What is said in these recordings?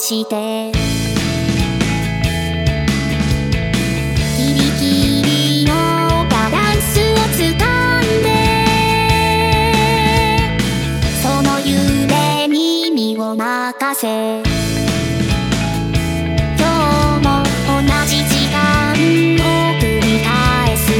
してギリギリのバランスをつかんでその揺れに身を任せ今日も同じ時間を繰り返す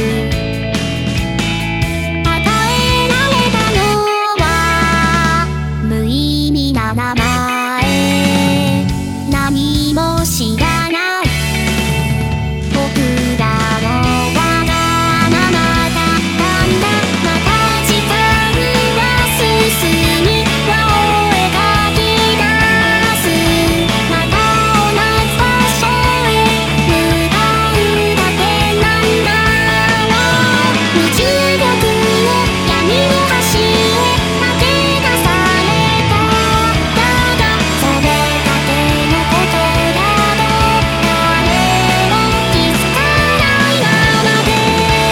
与えられたのは無意味な名前何も知らない僕らのわがままだったんだまた時間は進み輪を描き出すまた同じ場所へ向かうだけなんだろう無重力の闇の端へ投げ出されただがそれだけのことだと誰も気づかないままで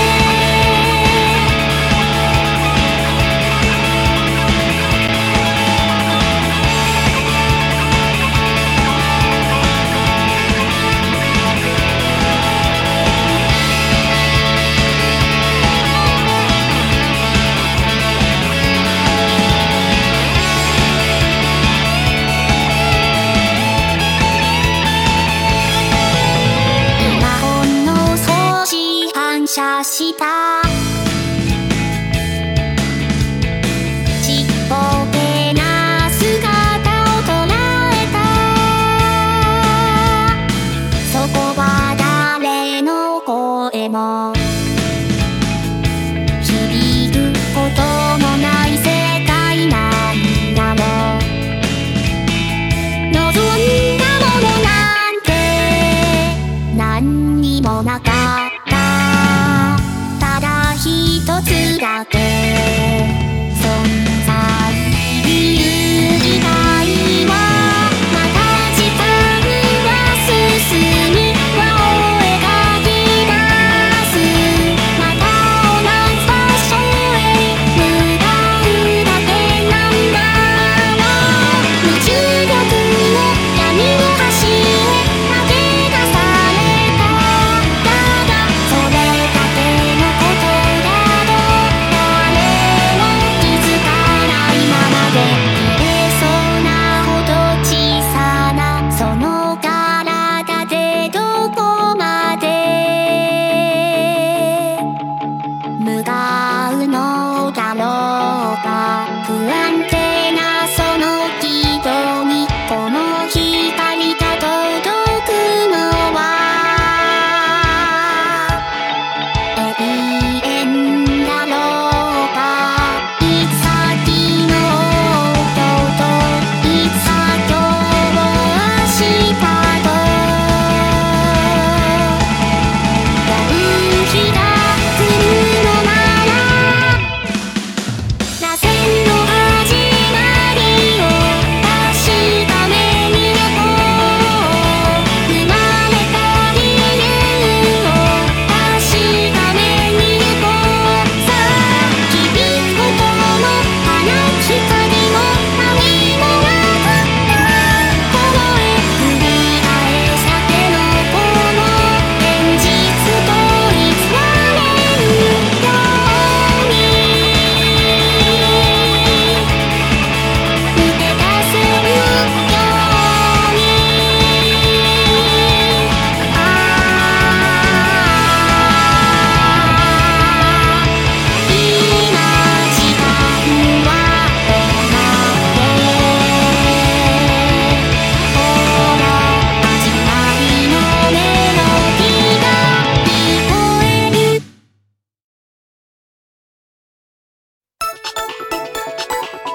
今ほんの少し反射したちっぽけな姿を捉えたそこは誰の声も響くこともない世界なんだろう望んだものなんて何にもなかったただ一つだけそん